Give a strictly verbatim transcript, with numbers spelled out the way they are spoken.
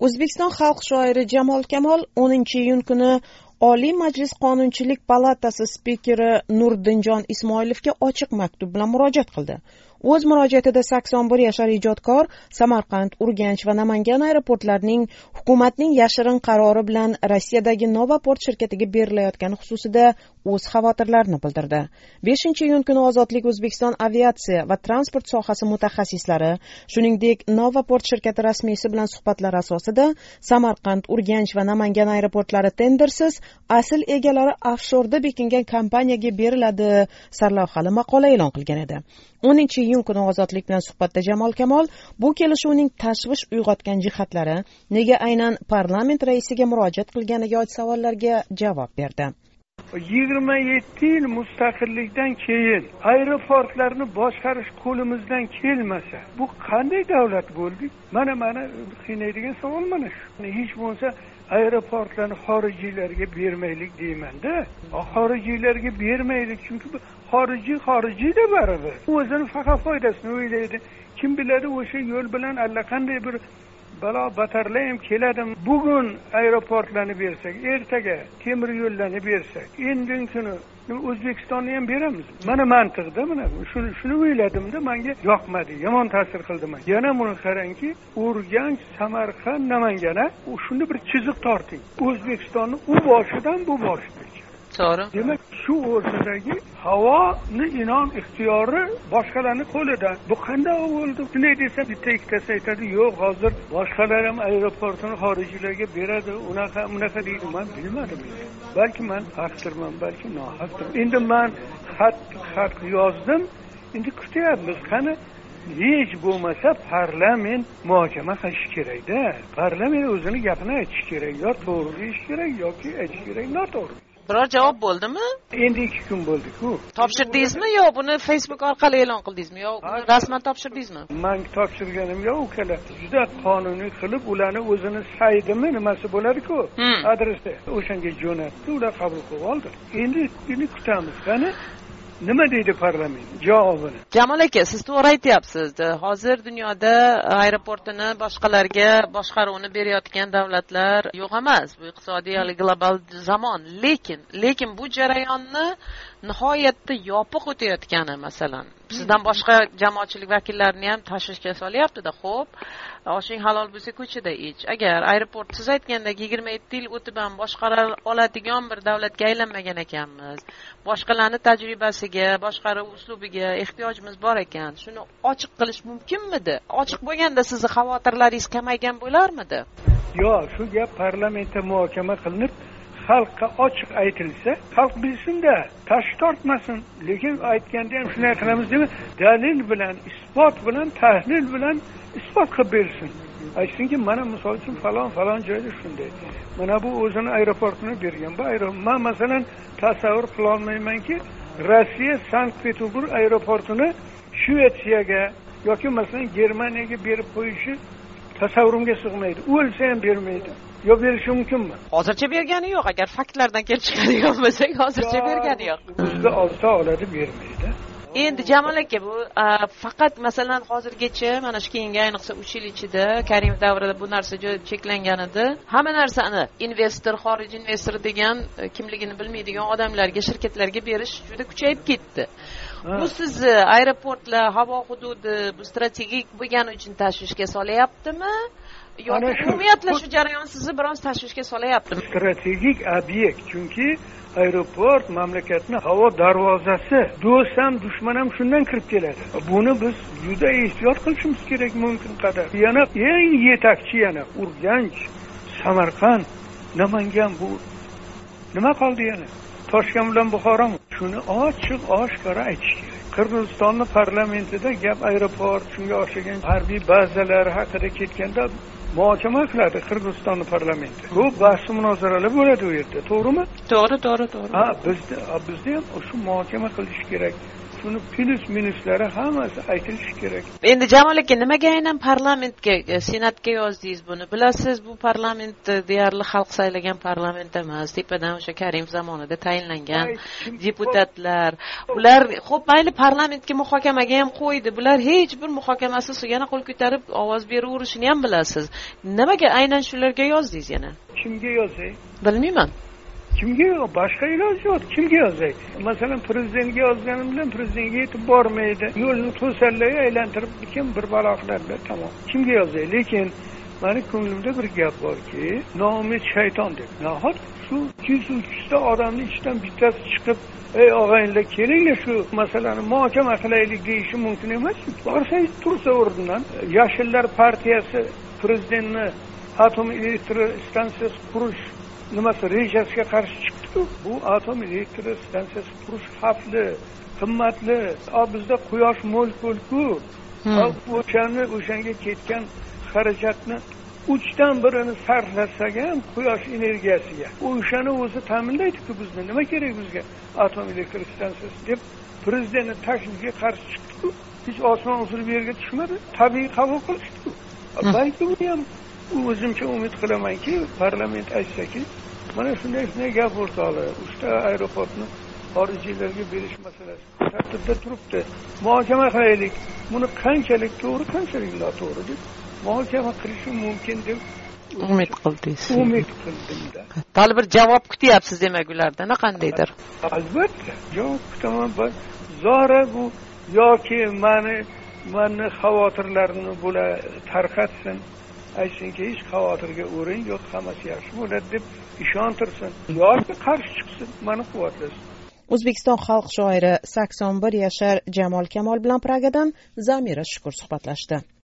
O'zbekiston xalq shoiri Jamol Kamol o'ninchi iyun kuni Oliy Majlis Qonunchilik palatasi spikeri Nurdinjon Ismoilovga ochiq maktub bilan murojaat qildi. O'z murojaatida sakson bir yashar ijodkor Samarqand, Urganch va Namangan aeroportlarining hukumatning yashirin qarori bilan Rossiyadagi Novaport shirkatiga berilayotgani xususida o'z xavotirlarini bildirdi. beshinchi iyun kuni Ozodlik O'zbekiston aviatsiya va transport sohasi mutaxassislari, shuningdek Novaport shirkati rasmiysi bilan suhbatlar asosida Samarqand, Urganch va Namangan aeroportlari tendersiz asl egalari offshorda bekingan kompaniyaga beriladi sarlavhali maqola e'lon qilgan edi. o'ninchi iyun kuni Ozodlik bilan suhbatda Jamol Kamol bu kelishuvning tashvish uyg'otgan jihatlari, nega aynan parlament raisiga murojaat qilganiga oid savollarga javob berdi. yigirma yetti yil mustaqillikdan keyin aeroportlarni boshqarish qo'limizdan kelmasa, bu qanday davlat bo'ldik? Mana mana qiynaydigan savol mana shu. Hech bo'lmasa aeroportlarni xorijiylarga bermaylik deyman-da. Xorijiylarga bermaylik chunki xorijiy xorijiyda baribir. O'zini faqat foydasini o'ylaydi. Kim biladi o'sha yo'l bilan allaqanday bir balo batarlar ham keladi. Bugun aeroportlarni bersak, ertaga temir yo'llarni bersak, endigi kuni O'zbekistonni ham beramiz. Mana mantiqda mana shuni shuni o'yladim-da, menga yoqmadi, yomon ta'sir qildi menga. Yana buni qarangki, Urganch, Samarqand, Namangana, shunda bir chiziq torting. O'zbekistonni u boshidan bu boshigacha. To'g'ri. Demak, shu o'rtadagi havoni inom ixtiyori boshqalarning qo'lida. Bu qanday bo'ldi? Shunday desa, bitta ikkitasi aytadi, yo'q, hozir boshqalar ham aeroportni xorijiylarga beradi, unaqa, unaqa deydi. Men bilmadim. Balki men haqdirman, balki nohaqdir. Endi men xat xat yozdim. Endi kutyapmiz. Qani hech bo'lmasa parlament muhokama qilish kerak-da. Parlament o'zini gapini aytish kerak, yo to'g'ri deyish kerak yoki aytish kerak noto'g'ri. Biror javob bo'ldimi? Endi ikki kun bo'ldi-ku. Topshirdingizmi yo buni Facebook orqali e'lon qildingizmi yo rasman topshirdingizmi? Men topshirganim yo'q, ukalar. Juda qonuniy qilib ularni o'zini saydimi nimasi bo'ladi-ku, adresi o'shanga jo'natdi, ular qabul qilib oldi. Endi buni kutamiz. Qani nima deydi parlament javobini? Jamol aka, siz to'g'ri aytyapsiz. Hozir dunyoda aeroportini boshqalarga boshqaruvni berayotgan davlatlar yo'q emas. Bu iqtisodiy global zamon, lekin lekin bu jarayonni nihoyatda yopiq o'tayotgani, masalan, sizdan boshqa jamoatchilik vakillarini ham tashvishga solyapti-da. Xo'p, oshing halol bo'lsa ko'chada ich. Agar aeroport siz aytgandek yigirma yetti yil o'tib ham boshqara oladigan bir davlatga aylanmagan ekanmiz. Boshqalarning tajribasiga, boshqaruv uslubiga ehtiyojimiz bor ekan. Shuni ochiq qilish mumkinmidi? Ochiq bo'lganda sizni xavotirlaringiz kamaygan bo'larmidi? Yo'q, shu gap parlamentda muhokama qilinib, xalqqa ochiq aytilsa, xalq bilsin-da, tash tortmasin. Lekin aytganda ham shunday qilamiz deb, dalil bilan, isbot bilan, tahlil bilan isbot qilib bersin. Aytsinki, mana misol uchun falon falon joyda shunday. Mana bu o'zini aeroportini bergan. Bu aeroport, men masalan tasavvur qila olmaymanki, Rossiya Sankt-Peterburg aeroportini Shvetsiyaga yoki masalan Germaniyaga berib qo'yishi tasavvurimga sig'maydi. O'lsa ham bermaydi. Yo berishi mumkinmi? Hozircha bergani yo'q. Agar faktlardan kelib chiqadigan bo'lsak, hozircha bergani yo'q. Bizda olsa oladi, bermaydi. Endi Jamol aka, bu faqat masalan hozirgacha mana shu keyingi ayniqsa uch yil ichida Karimov davrida bu narsa juda cheklangan edi. Hamma narsani investor, xorijiy investor degan kimligini bilmaydigan odamlarga, shirkatlarga berish juda kuchayib ketdi. Bu sizni aeroportlar, havo hududi bu strategik bo'lgani uchun tashvishga solyaptimi? Yoki umumiyatla shu jarayon sizni biroz tashvishga solyaptimi? Strategik obyekt, chunki aeroport mamlakatning havo darvozasi. Do'st ham, dushman ham shundan kirib keladi. Buni biz juda ehtiyot qilishimiz kerak mumkin qadar. Yana eng yetakchi yana Urganch, Samarqand, Namangan bu nima qoldi yana? Toshkent bilan Buxoromi? Shuni ochiq oshkora aytish kerak. Qirg'izistonning parlamentida gap aeroport, shunga o'xshagan harbiy bazalar haqida ketganda muhokama qiladi Qirg'izistonning parlamenti. Ko'p bahs munozaralar bo'ladi u yerda, to'g'rimi? To'g'ri, to'g'ri, to'g'ri. Ha, bizda bizda ham shu muhokama qilish kerak. shuni plyus minuslari hammasi aytilishi kerak. Endi Jamol aka, nimaga aynan parlamentga, senatga yozdingiz buni? Bilasiz, bu parlament deyarli xalq saylagan parlament emas. Tepadan o'sha Karimov zamonida tayinlangan deputatlar. Ular xo'p, mayli parlamentga muhokamaga ham qo'ydi. Bular hech bir muhokamasiz yana qo'l ko'tarib ovoz beraverishini ham bilasiz. Nimaga aynan shularga yozdingiz yana? Kimga yozay? Bilmayman. Kimga yo'q? Boshqa iloji yo'q. Kimga yozay? Masalan, prezidentga yozganim bilan prezidentga yetib bormaydi. Yo'lni to'sarlarga aylantirib kim bir baloqlarda tamom. Kimga yozay? Lekin meni ko'nglimda bir gap borki, noumid shayton deb. Nahot shu ikki yuz ta odamning ichidan bittasi chiqib, ey og'aynilar, kelinglar shu masalani muhokama qilaylik deyishi mumkin emas. Borsa tursa o'rnidan, Yoshillar partiyasi prezidentni atom elektr stansiyasi qurish nimasi rejasiga qarshi chiqdi. Bu atom elektr stansiyasi qurish xavfli, qimmatli. Bizda quyosh mo'l-ko'l-ku. O'shani o'shanga ketgan xarajatni uchdan birini sarflasak ham quyosh energiyasiga, o'shani o'zi ta'minlaydi-ku bizni. Nima kerak bizga atom elektr stansiyasi deb prezidentning taklifiga qarshi chiqdi-ku. Hech osmon uzilib yerga tushmadi. Tabiiy qabul qilishdi-ku. Balki bu ham o'zimcha umid qilamanki, parlament aytsaki, mana shunday shunday gap o'rtoqlar, uchta aeroportni xorijiylarga berish masalasi tartibda turibdi. Muhokama qilaylik. Buni qanchalik to'g'ri, qanchalik noto'g'ri deb muhokama qilishi mumkin deb umid qildingiz. Umid qildim-da. Hali bir javob kutyapsiz demak ulardan, qandaydir? Albatta, javob kutaman. Zora bu yoki meni meni xavotirlarimni bo'la tarqatsin. Aytsinki, hech xavotirga o'rin yo'q, hammasi yaxshi bo'ladi deb ishontirsin yoki qarshi chiqsin, meni quvvatlasin. O'zbekiston xalq shoiri sakson bir yashar Jamol Kamol bilan Pragadan Zamira Shukur suhbatlashdi.